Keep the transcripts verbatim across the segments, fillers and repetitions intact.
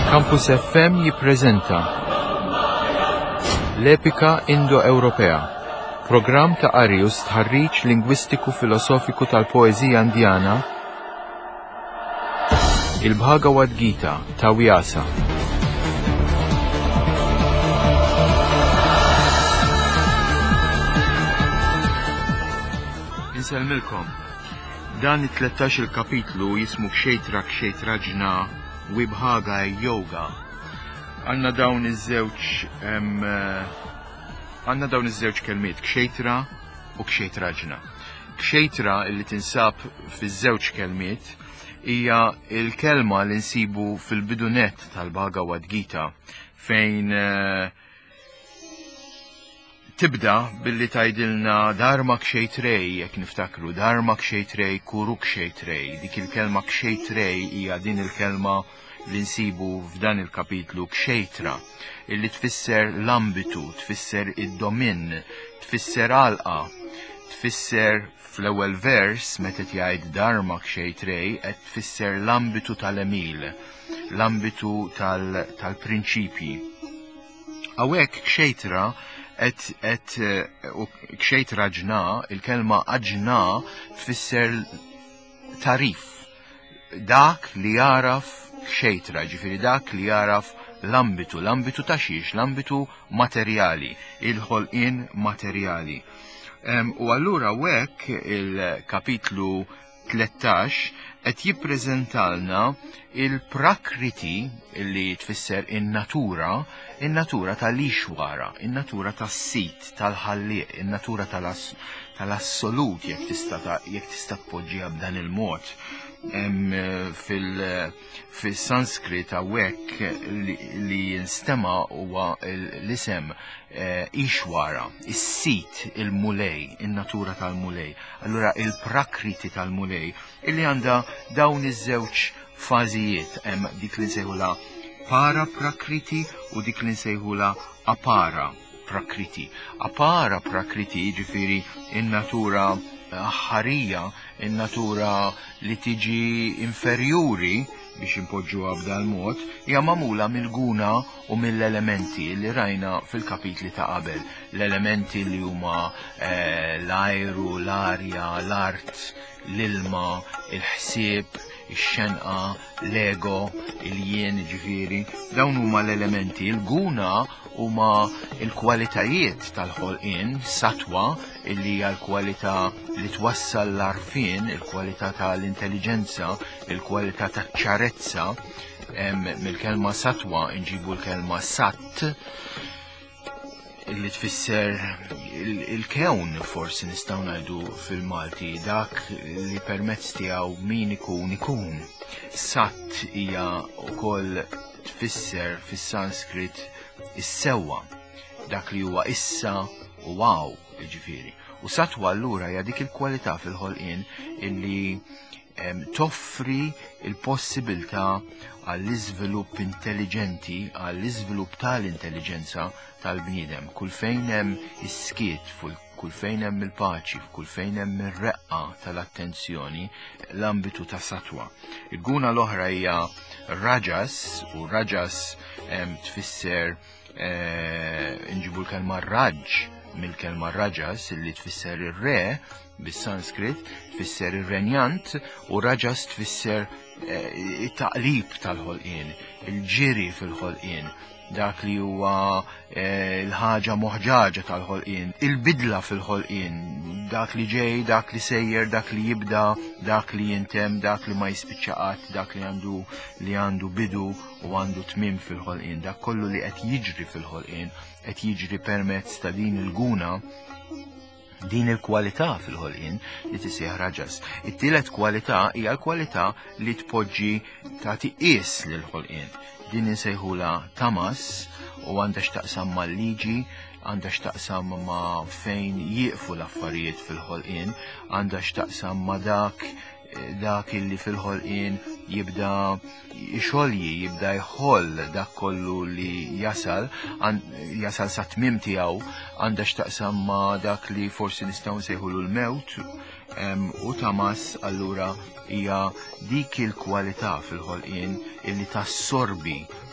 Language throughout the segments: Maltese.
Campus F M jippreżenta l-Epika Indo-Ewropea, programm ta' qari u stħarriġ lingwistiku filosofiku tal-poeżija Indjana, il-Bhagavad Gita ta' Vyasa. Inselmilkom, dan it-tlettax il-kapitlu jismu Kshetra Kshetrajna Vibhaga Yoga. Għanna dawn iż-żewġ għanna dawn iż-żewġ kelmiet Kshetra u Kshetrajna. Kshetra illi tinsab fiż-żewġ kelmiet hija il-kelma li nsibu fil-bidunet tal-Bhagavad Gita fejn uh, tibda billi tajdilna Dharma Kshetrej, jekk niftakru, Dharma Kshetrej, Kuru Kshetrej. Dik il-kelma Kshetrej hija din il-kelma li nsibu f'dan il-kapitlu Kshetra, illi tfisser l-ambitu, tfisser id-domin, tfisser alqa, tfisser fl-ewwel vers meta jgħid Dharma Kshetrej qed tfisser l-ambitu tal-emil, l-ambitu tal-prinċipji. Hawnhekk Kshetra et et Kshetra ġna, il-kelma aġna tfisser tarif, dak li jaraf Kshetra, ġifiri dak li jaraf l-ambitu, l-ambitu ta' xiex, l-ambitu materjali, il-ħolqien materjali. Um, u allura wek il-kapitlu tlettax qed jippreżentalna il-prakriti li tfisser in-natura, in-natura tal-ixwara, in-natura tas-sit, tal-ħallieq, in-natura tal-assolut jekk tista' jekk tista' tpoġġiha b'dan il-mod. Fil-Sanskrit hawnhekk li jinstema huwa l-isem Ishwara, is-sit, il-mulej, in-natura tal-mulej. Allura il-prakriti tal-mulej illi għandha dawn iż-żewġ fażijiet, hemm dik li nsejħula para prakriti u dik li nsejħula apara prakriti. Apara prakriti ġifieri in-natura ħarija, in-natura li tiġi inferjuri biex impoġġuha b'dal mod, hija magħmula mill-guna u mill-elementi li rajna fil-kapitli ta' qabel. L-elementi li huma eh, l-ajru, l-arja, l-art, l-ilma, il-ħsieb, ix-xenqa, l-ego, il-jien ġifieri, dawn huma l-elementi. Il-guna huma il-kwalitajiet tal-ħolqien, satwa, illi hija l-kwalità li twassal l-arfien, il-kwalità tal-intelligenza, il-kwalità taċ-ċarezza. Mill-kelma satwa nġibu l-kelma sat, illi tfisser il-kewn forsi nistgħu ngħidu fil-Malti, dak li permezz tiegħu min ikun ikun. Sat hija wkoll tfisser fis-Sanskrit is-sewwa, dak li huwa issa u wow, ġifieri. U satwa allura hija dik il-kwalità fil-ħolqien illi toffri il-possibilità għall-iżvilupp intelligenti, għall-iżvilupp tal-intelligenza tal-bniedem. Kull fejn hemm is-skiet, kull fejn hemm il-paċi, kull fejn hemm ir-reqqa tal-attenzjoni, l-ambitu ta' satwa. Il-guna l-oħra hija rajas, u rajas tfisser nġibu l-kelma raġ mill-kelma rajas li tfisser ir-re bis-Sanskrit, tfisser ir-renjant, u rajas tfisser it-taqlib tal-ħolqien, il-ġiri fil-ħolqien, dak li huwa l-ħaġa moħġaġa tal-ħolqien, il-bidla fil-ħolqien, dak li ġej, dak li sejjer, dak li jibda, dak li jintem, dak li ma jispiċċaqat, dak li għandu li għandu bidu u għandu tmim fil-ħolqien, dak kollu li qed jiġri fil-ħolqien, qed jiġri permezz ta' din il-guna, din il-kwalità fil-ħolqien li tisih raġas. It-tielet kwalità hija l-kwalità li tpoġġi tagħti qies lill-ħolqien. Din insejħula tamas u għandha x'taqsam mal-liġi, għandha x'taqsam ma' fejn jieqfu l-affarijiet fil-ħolqien, għandha x'taqsam ma' dak dak illi fil-ħolqien jibda xolji, jibda jħoll dak kollu li jasal, jasal sa tmim tiegħu, għandha x'taqsam ma' dak li forsi nistgħu nsejħulu l-mewt, u tamas allura hija dik il-kwalità fil-ħolqien illi tassorbi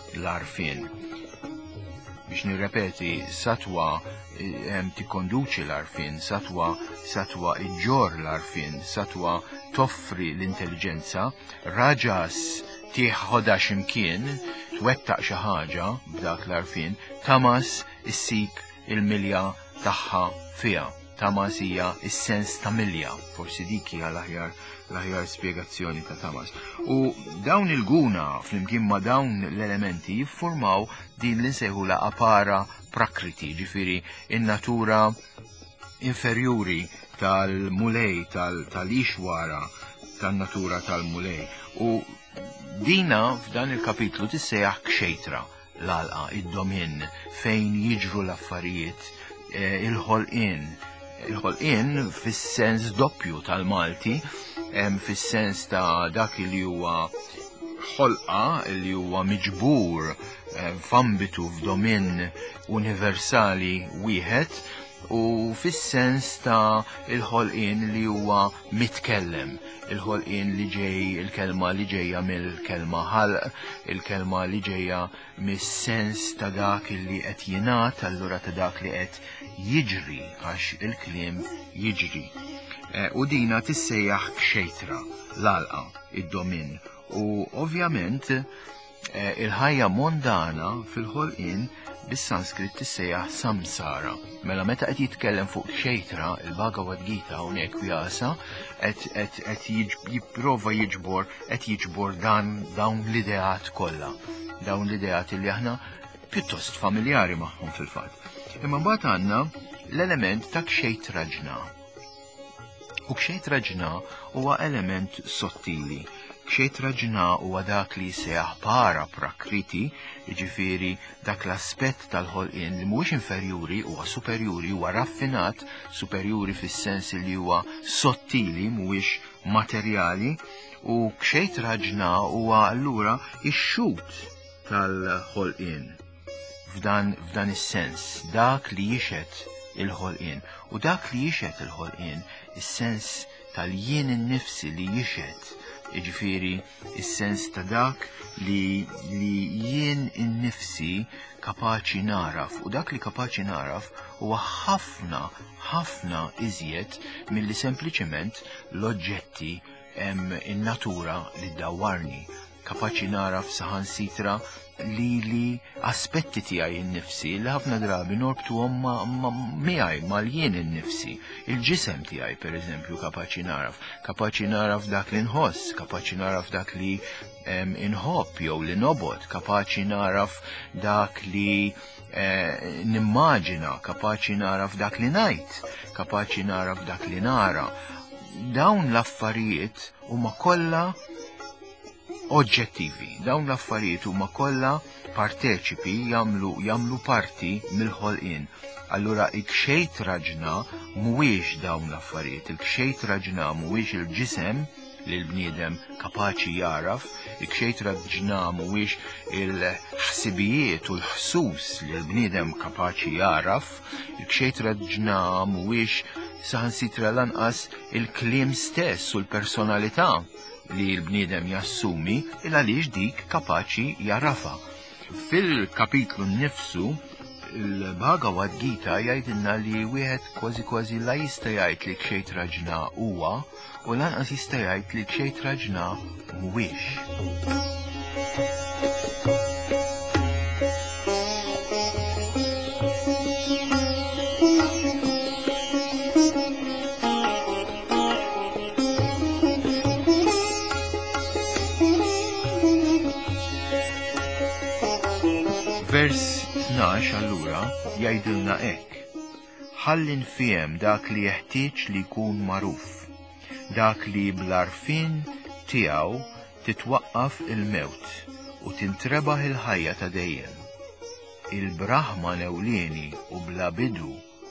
l-arfin. Biex nirrepeti, satwa tikkonduċi l-arfin, satwa satwa iġġor l-arfin, satwa toffri l-intelligenza, raġas tieħħodha x'imkien, twettaq xi ħaġa b'dak l-arfin, tamas issib il-milja tagħha fiha. Tamas hija is-sens ta' milja, forsi dik hija l-aħjar l-aħjar spjegazzjoni ta' tamas. U dawn il-guna flimkien ma' dawn l-elementi jiffurmaw din li nsejħula apara prakriti, ġifiri in-natura inferjuri tal-mulej, tal-ixwara, tal-natura tal-mulej. U dina f'dan il-kapitlu tissejjaħ kxejtra l-alqa, id-domin, fejn jiġru l-affarijiet, il-ħolqien. Il-ħolqien fis-sens doppju tal-Malti, fis-sens ta' dak li huwa ħolqa li huwa miġbur f'ambitu f'domin universali wieħed, u fis-sens ta' il-ħolqien li huwa mitkellem, il-ħolqien li ġej, il-kelma li ġejja mill-kelma ħalq, il-kelma li ġejja mis-sens ta' dak li qed jingħad, allura ta' dak li qed jiġri għax il-kliem jiġri. U dina tissejjaħ kxejtra l-alqa, id-domin. U ovvjament il-ħajja mondana fil-ħolqien bis-Sanskrit tissejjaħ samsara. Mela meta qed jitkellem fuq kxejtra, il-Bhagavad Gita hawnhekk Vyasa qed jipprova jiġbor qed jiġbor dan dawn l-ideat kollha. Dawn l-ideat li aħna pjuttost familjari magħhom fil-fatt. Imma mbagħad għandna l-element ta' kxejtra ġna. U kxejtra ġna huwa element sottili. Kxejtra ġna huwa dak li seħ para prakriti, jiġifieri dak l-aspett tal-ħolqien li mhuwiex inferjuri, huwa superjuri, huwa raffinat, superjuri fis-sens li huwa sottili, mhuwiex materjali, u kxejtra ġna huwa allura ix-xut tal-ħolqien. F'dan f'dan is-sens, dak li jixed il-ħolqien. U dak li jixed il-ħolqien, is-sens tal-jien innifsi li jixed, jiġifieri is-sens ta' dak li li jien innifsi kapaċi naraf, u dak li kapaċi naraf huwa ħafna ħafna iżjed milli sempliċement l-oġġetti in-natura li ddawwarni. Kapaċi naraf saħansitra li li aspetti tiegħi innifsi li ħafna drabi norbtuhom ma' miegħi mal-jien innifsi. Il-ġisem tiegħi pereżempju kapaċi naraf, kapaċi naraf dak li nħoss, kapaċi naraf dak li inħobb jew li nobod, kapaċi naraf dak li nimmaġina, kapaċi naraf dak li ngħid, kapaċi naraf dak li nara. Dawn l-affarijiet huma kollha oġġettivi, dawn l-affarijiet huma kollha parteċipi jagħmlu jagħmlu parti mill-ħolqien. Allura il-kxejtra ġna mhuwiex dawn l-affarijiet, il-kxejtra ġna mhuwiex il-ġisem li l-bniedem kapaċi jaraf, il-kxejtra ġna mhuwiex il-ħsibijiet u l-ħsus li l-bniedem kapaċi jaraf, il-kxejtra ġna mhuwiex saħansitra lanqas il-kliem stess u l-personalità li l-bniedem jassumi il għaliex dik kapaċi jarrafa. Fil-kapitlu nnifsu, il-Bhagavad Gita jgħidilna li wieħed kważi kważi la jista' jgħid li kxejtra ġna huwa u lanqas jista' jgħid li kxejtra ġna mhuwiex. Vers tnax allura jgħidilna hekk: ħalli nfiem dak li jeħtieġ li jkun magħruf, dak li bl-arfin tiegħu titwaqqaf il-mewt u tintrebaħ il-ħajja ta' dejjem. Il-Brahman ewlieni u bla bidu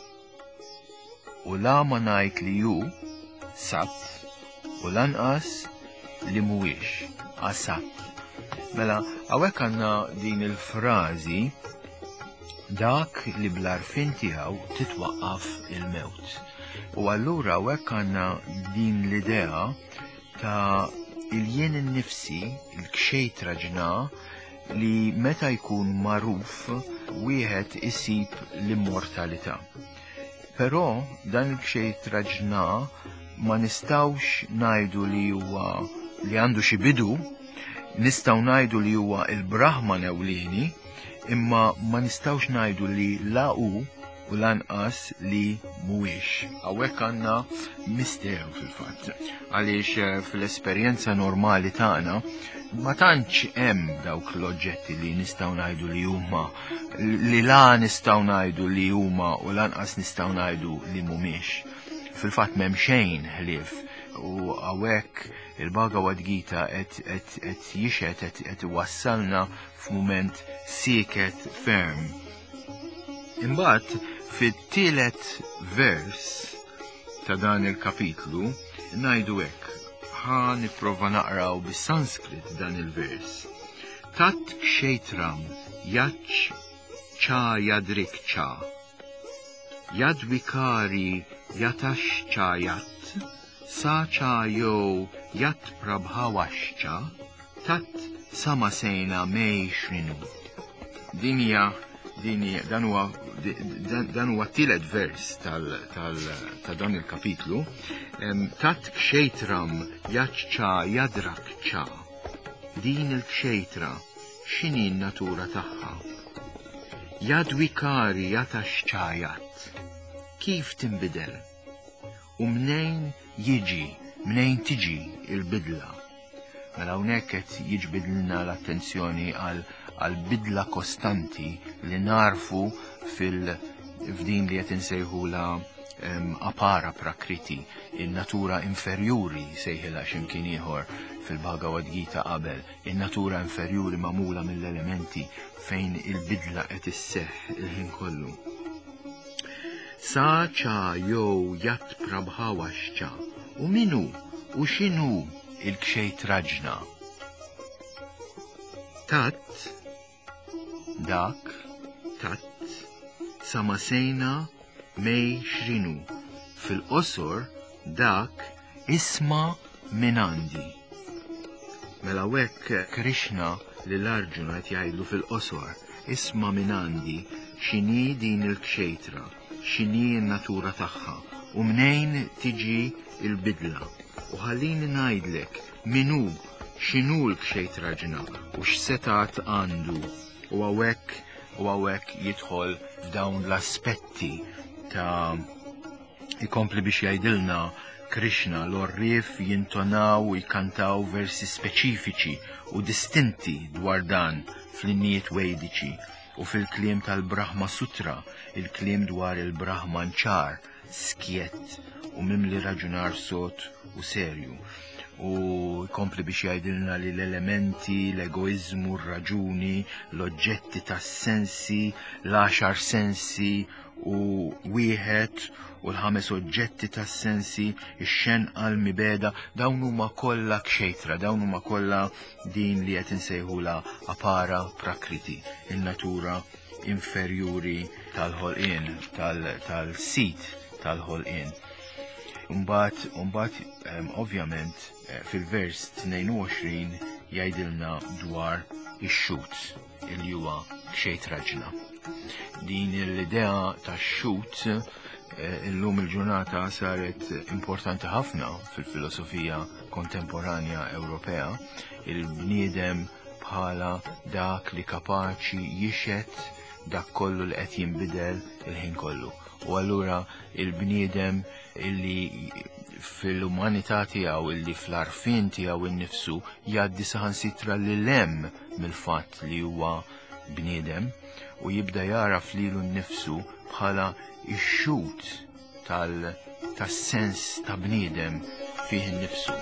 u la ma ngħid li hu Sat u lanqas li mhuwiex Asat. Mela, hawnhekk għandna din il-frażi dak li bl-arfin tiegħu titwaqqaf il-mewt. U allura hawnhekk għandna din l-idea ta' il-jien innifsi, il-kxejtra ġna, li meta jkun magħruf wieħed isib l-immortalità. Però dan il-kxejt raġna ma nistawx ngħidu li huwa li għandu xi bidu, nistgħu ngħidu li huwa il-Brahman ewlieni, imma ma nistgħux ngħidu li la hu u lanqas li mhuwiex. Hawnhekk għandna misteru fil-fatt. Għaliex fl-esperjenza normali tagħna ma tantx hemm dawk l-oġġetti li nistgħu ngħidu li huma li la nistgħu ngħidu li huma u lanqas nistgħu ngħidu li mhumiex. Fil-fatt m'hemm xejn ħlief u hawnhekk il-Bhagavad Gita qed jixed qed iwassalna f'mument sieket ferm. Imbagħad fit-tielet vers ta' dan il-kapitlu ngħidu hekk. Ħa nipprova naqraw bis-Sanskrit dan il-vers. Tat kshetram yaċ ċa jadrik ċa. Yadvikari yatash ċajat. Sa ċa jow yat prabhawaxċa. Tat samasena mej shrinu. Dinja Dini, dan huwa dan huwa tielet vers tal tal ta' dan il-kapitlu. Tat kshetram jaċċa jadrak ċa. Din il-kxejtra x'inhi n-natura tagħha? Jadwikari jatax ċajat. Kif tinbidel? U mnejn jiġi, mnejn tiġi il-bidla? Mela hawnhekk qed jiġbidilna l-attenzjoni għal għal-bidla kostanti li narfu fil-fdin li qed insejħula um, apara prakriti, in-natura inferjuri sejħilha x'imkien ieħor fil-Bhagavad Gita qabel, in-natura inferjuri magħmula mill-elementi fejn il-bidla qed isseħħ il-ħin kollu. Sa ċa jew jat prabhawaxċa. U minu u x'inhu il-kxejt raġna? Tat dak, tat, samasejna mej xrinu. Fil-qosor dak isma minandi. Mela hekk Krishna li l-Arġuna qed jgħidlu fil-qosor isma minandi x'inhi din il-kxejtra, x'inhi n-natura tagħha u mnejn tiġi il-bidla. U ħallini ngħidlek minu x'inhu l-kxejt raġna u x'setat għandu. U għawek, u għawek jidħol f'dawn l-aspetti ta' ikompli biex jgħidilna Krishna l-orrif jintonaw u jkantaw versi speċifiċi u distinti dwar dan fl-innijiet wejdiċi u fil-kliem tal-Brahma Sutra, il-kliem dwar il-Brahman ċar, skiet u mimli raġunar sot u serju. U jkompli biex jgħidilna li l-elementi, l-egoizmu, r-raġuni, l-oġġetti tas-sensi, l-għaxar sensi u wieħed u l-ħames oġġetti tas-sensi, ix-xenqa l-mibeda, dawn huma kollha kxejtra, dawn huma kollha din li qed insejħula apara prakriti, in-natura inferjuri tal-ħolqien, tal-sit tal-ħolqien. Umbat, umbat, um, ovvjament, uh, fil-vers tnejn u għoxrin jgħidilna dwar ix-xut, il huwa kxejt raġna. Din l-idea ta' xut uh, illum il-ġurnata saret importanti ħafna fil-filosofija kontemporanja Ewropea, il-bniedem bħala dak li kapaċi jixet dak kollu li qed jinbidel il-ħin kollu. U allura il-bniedem illi fil-umanità tiegħu illi fl-arfin tiegħu innifsu jgħaddi saħansitra lil hemm mill-fatt li huwa bniedem u jibda jaraf lilu nnifsu bħala ix-xut tal-sens ta' bniedem fih innifsu.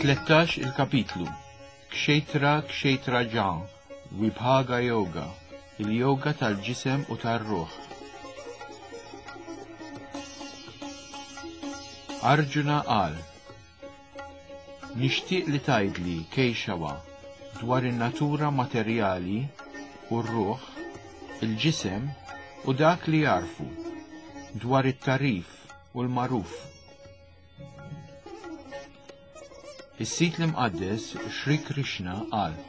tlettax il-kapitlu. Kxejtra kxejtra ġan, Vibhaga Yoga, il-yoga tal-ġisem u tal-ruħ. Arjuna qal: nixtieq li tgħidli Keshava dwar in-natura materjali u r-ruħ, il-ġisem u dak li jarfu, dwar it-tarif u l-magħruf. Is-sit l-imqaddes Sri Krishna qal: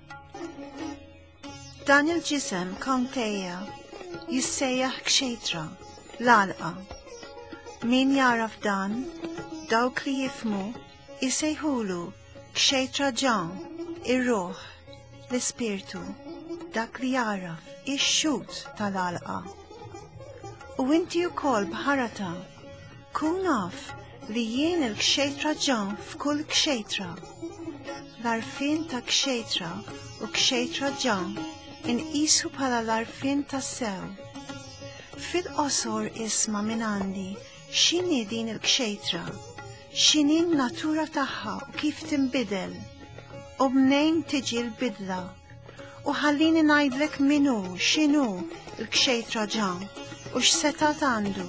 dan il-ġisem Kaunteya jissejjaħ Kshetra, l-għalqa. Min jaraf dan, dawk li jifmu, jisejħulu Kshetra ġan, ir-ruħ, l-ispirtu, dak li jaraf, ix-xut tal-għalqa. U inti wkoll bħarata, kun naf li jien il-Kshetra ġan f'kull Kshetra. L-arfin ta' Kshetra u Kshetra ġan inqisu bħala l-arfin ta' sew. Fil-qosor isma' minn għandi x'inhi din il-Kshetra, x'inhi n-natura tagħha u kif tinbidel, u bnejn tiġi l-bidla, u ħallini ngħidlek min hu x'inhu l-Kshetra ġan u x'setat għandu.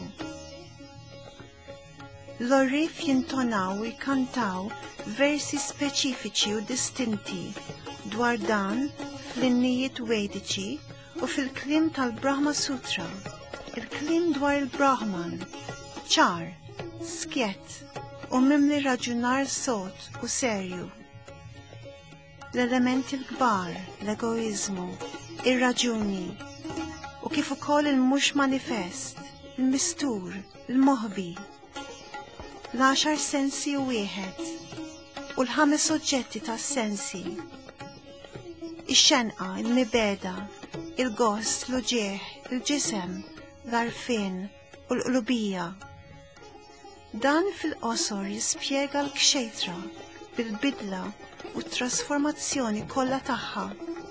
L-orrif jintonaw u jkantaw versi speċifiċi u distinti dwar dan fl-innijiet vediċi u fil-klim tal-Brahma Sutra, il-klim dwar il-Brahman, ċar, skjett u mimli raġunar sot u serju. L-elementi l-kbar, l-egoizmu, ir-raġuni u kif ukoll il-mhux manifest, il-mistur, il-moħbi, l-għaxar sensi u wieħed u l-ħames oġġetti tas-sensi, ix-xenqa, il-mibeda, il-gost, l-uġieħ, il-ġisem, l-arfin u l-qlubija. Dan fil-qosor jispjega l-Kshetra bil-bidla u t-trasformazzjoni kollha tagħha.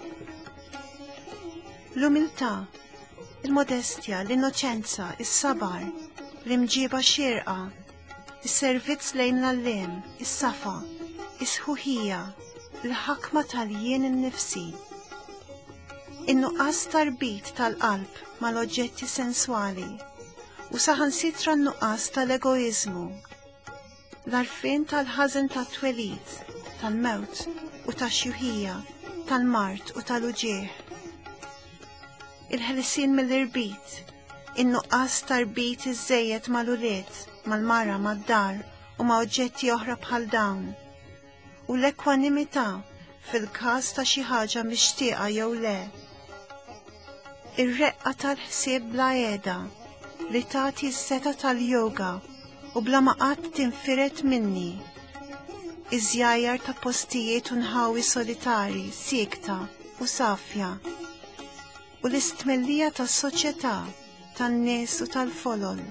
L-umiltà, il-modestja, l-innoċenza, is-sabar, l-imġiba xierqa, is-servizz lejn l-alliem, is-safa, is-ħuħija, l-ħakma tal-jien innifsi, in-nuqqas tarbit tal-qalb mal-oġġetti senswali u saħansitra n-nuqqas tal-egoizmu, l-arfin tal-ħażen tat-twelid, tal-mewt u tax-xjuħija, tal-mart u tal-uġieħ, il-ħelsien mill-irbit, in-nuqqas tarbit iż-żejjed mal-ulied, mal-mara, mad-dar u ma' oġġetti oħra bħal dawn, u l-ekwanimità fil-każ ta' xi ħaġa mixtieqa jew le. Ir-reqqa tal-ħsieb bla għeda li tagħti s-seta tal-yoga u bla ma qatt tinfiret minni. Iż-żjajjar ta' postijiet u nħawi solitari, siekta u safja. U l-istmellija tas-soċjetà, tan-nies u tal-folol.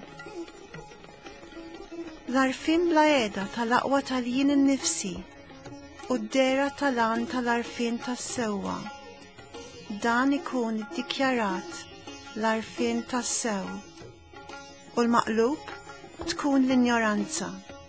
L-arfin bla għeda tal-aqwa tal-jien innifsi u d-dera tal-għan tal-arfin tas-sewwa. Dan ikun iddikjarat l-arfin tas-sew u l-maqlub tkun l-ignoranza.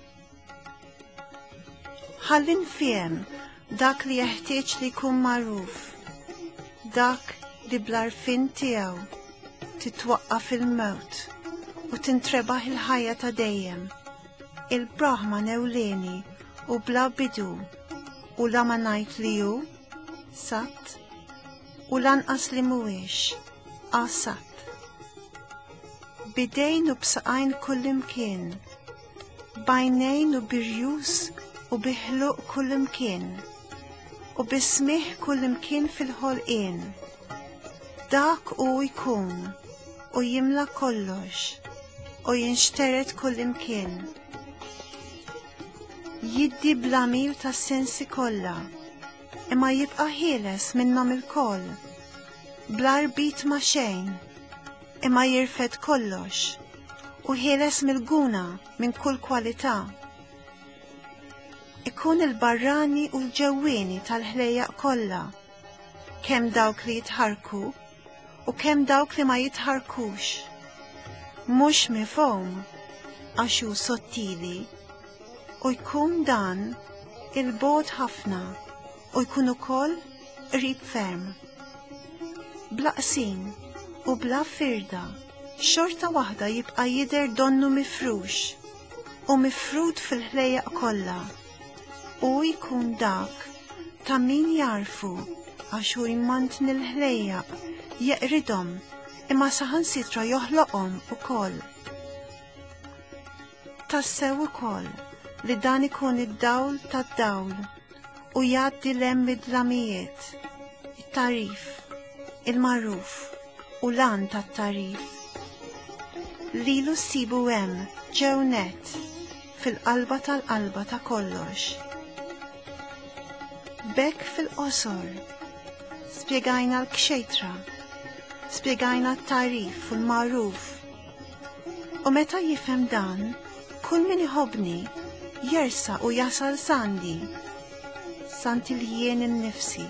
Ħalli nfiem dak li jeħtieġ li jkun magħruf, dak li bl-arfin tiegħu titwaqqaf il-mewt u tintrebaħ il-ħajja ta' dejjem, il-Brahman ewlieni u bla bidu u la ma ngħid li hu Sat u lanqas li mhuwiex Asat. Bidejn u bsaqajn kullimkien, bajnejn u birjus u biħluq kullimkien, u bismih kullimkien fil-ħolqien. Dak u jkun u jimla kollox u jinxteret kullimkien. Jiddi blamil tas sensi kollha, imma jibqa' ħieles minnhom il-koll, bla rbit ma' xejn, imma jirfed kollox u ħieles mill-guna minn kull kwalità. Ikun il-barrani u l-ġewwieni tal-ħlejjaq kollha, kemm dawk li jitħarku u kemm dawk li ma jitħarkux. Mhux mifhum għax hu sottili u jkun dan il-bod ħafna u jkun ukoll qrib ferm. Bla qsin u bla firda, xorta waħda jibqa' jidher donnu mifrux u mifrud fil-ħlejjaq kollha u jkun dak ta' min jarfu għax hu jmantni l-ħlejjaq jeqridhom imma saħansitra joħloqhom ukoll. Tassew ukoll li dan ikun id-dawl tad-dawl u jgħaddi lemm id-dlamijiet, it-tarif, il-magħruf u lan tat-tarif. Lilu ssibu hemm ġew nett fil-qalba tal-qalba ta' kollox. Bekk fil-qosor spjegajna l-kxejtra, spjegajna t-tarif u l-magħruf. U meta jifhem dan, kull min iħobbni jersa u jasal sandi, santi li jien innifsi.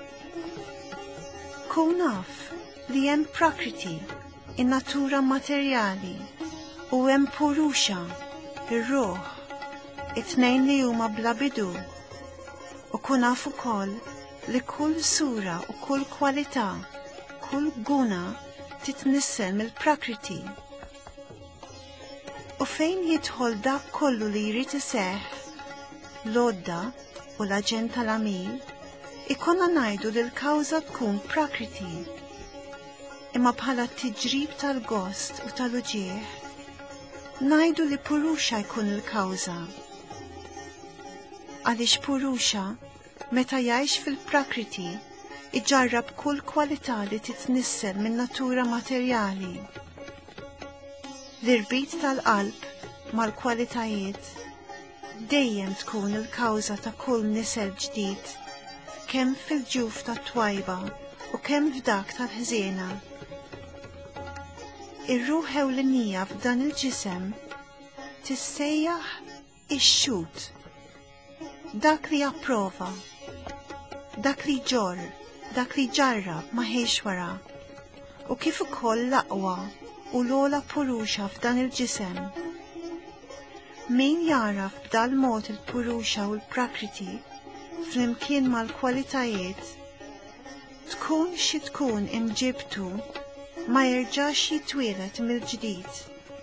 Kun naf li hemm prakriti, in-natura materjali, u hemm purusha, ir-ruħ, it-tnejn li huma bla bidu. U kun naf ukoll li kull sura u kull kwalità, kull guna titnissel mill-prakriti. U fejn jidħol dak kollu li jrid iseħħ, l-odda u l-aġent tal-għamil, ikonna ngħidu li l-kawża tkun prakriti. Imma bħala t-tiġrib tal-gost u tal-uġieħ, ngħidu li purusha jkun il-kawża. Għaliex purusha, meta jgħix fil-prakriti, iġarrab kull kwalità li titnissel min natura materjali. L-irbit tal-qalb mal-kwalitajiet dejjem tkun il-kawża ta' kull nisel ġdid, kemm fil-ġuf tat-twajba u kemm f'dak tal-ħżiena. Ir-ruħ ewlenija f'dan il-ġisem tissejjaħ ix-xut, dak li approva, dak li ġor, dak li ġarrab ma ħejx wara, u kif ukoll l-aqwa u l-ola purusha f'dan il-ġisem. Min jaraf b'dal mod il-purusha u l-prakriti flimkien mal-kwalitajiet, tkun xi tkun imġibtu ma jerġax jitwielet mill-ġdid.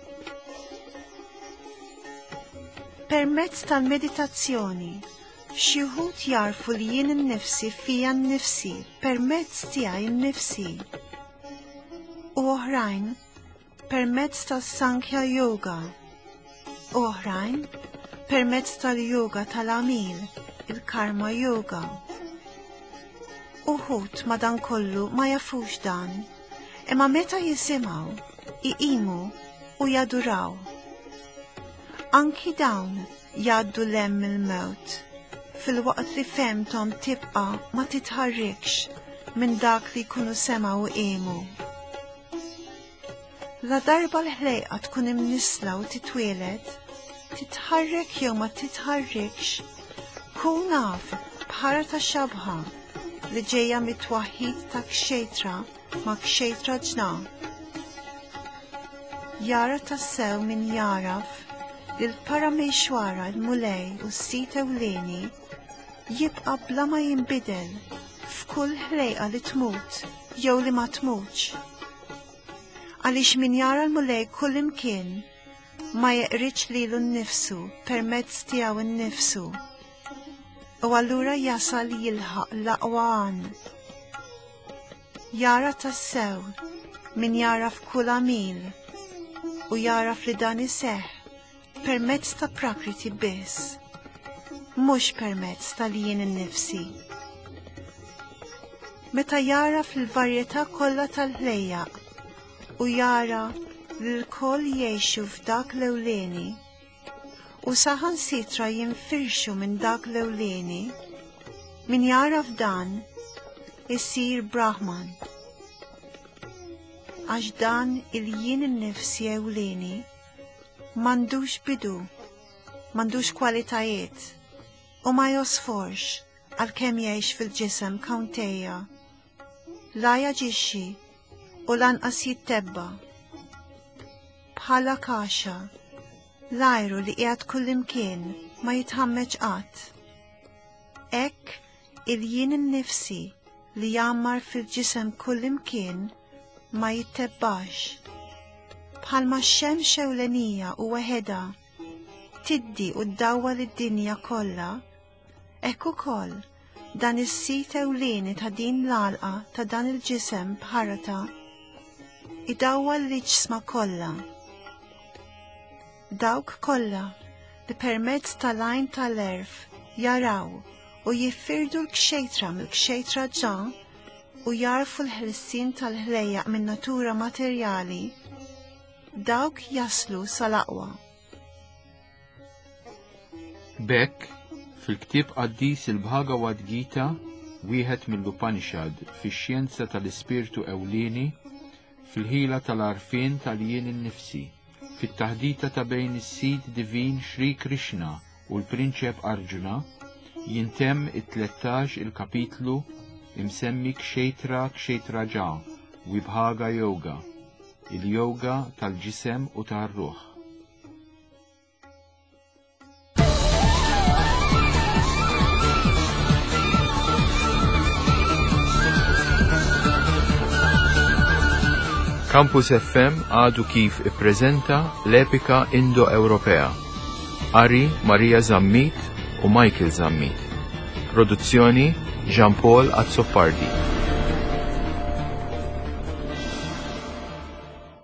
Permezz tal-meditazzjoni, xi wħud jarfu li jien innifsi fija nnifsi permezz tiegħi nnifsi. U oħrajn permezz tas-Sankhya Yoga, oħrajn permezz tal-yoga tal-għamil, il-Karma Yoga. Uħud madankollu ma jafux dan, imma meta jisimgħu, iqimu u jaduraw. Anki dawn jgħaddu lemm il-mewt, fil-waqt li femtom tibqa' ma titħarrikx minn dak li jkunu semgħu qiemu. La darba l-ħlejqa tkun imnisla u titwielet, titħarrek jew ma titħarrekx, kun naf bħara ta' xabħa li ġejja mit-twaħħid ta' kxejtra ma' kxejtra ġna. Jara tassew min jaraf li l-Parameshwara l-Mulej u s-sit ewlieni jibqa' bla ma jinbidel f'kull ħlejqa li tmut jew li ma tmutx. Għaliex min jara l-Mulej kull imkien ma jeqriċ lilu nnifsu permezz tiegħu nnifsu. U allura jasal jilħaq l-aqwa għan. Jara tassew min jara f'kull għamil u jaraf li dan iseħħ permezz ta' prakriti biss, mhux permezz tal-jien innifsi. Meta jara fil-varjetà kollha tal-ħlejjaq u jara li l-koll jgħixu f'dak l-ewlieni u saħansitra jinfirxu minn dak l-ewlieni, min jara f'dan isir Brahman. Għax dan il-jien innifsi ewlieni m'għandux bidu, m'għandux kwalitajiet u ma josforx għalkemm jgħix fil-ġisem kawntejja. La jaġixxi u lanqas jittebba. Bħala kaxa, l-ajru li qiegħed kullimkien ma jitħammeġ qatt. Ek il-jien innifsi li jammar fil-ġisem kullimkien ma jittebbax. Bħalma x-xemx ewlenija u weħeda tiddi u ddawwa lid-dinja kollha, hekk ukoll dan is-sit ewlieni ta' din l-għalqa ta' dan il-ġisem bħarata idawwa l-ġisma kollha. Dawk kollha li permezz tal-għajn tal-erf jaraw u jiffirdu l-kxejtra mill-kxejtra ġa u jarfu l-ħelsien tal-ħlejjaq minn natura materjali, dawk jaslu sal-aqwa. Bekk, fil-ktib qaddis il-Bhagavad Gita, wieħed mill-Upanishad fix-xjenza tal-ispirtu ewlieni, fil-ħila tal-arfien tal-jien innifsi, fit-taħdita ta' bejn is-sid divin Shri Krishna u l-prinċep Arjuna, jintemm it-tlettax il-kapitlu imsemmi Kshetra Kshetra ġa Vibhaga Yoga, il-yoga tal-ġisem u tar-ruħ. Campus F M għadu kif ippreżenta l-epika Indo-Ewropea. Ari Maria Zammit u Michael Zammit. Produzzjoni Jean Paul Azzopardi.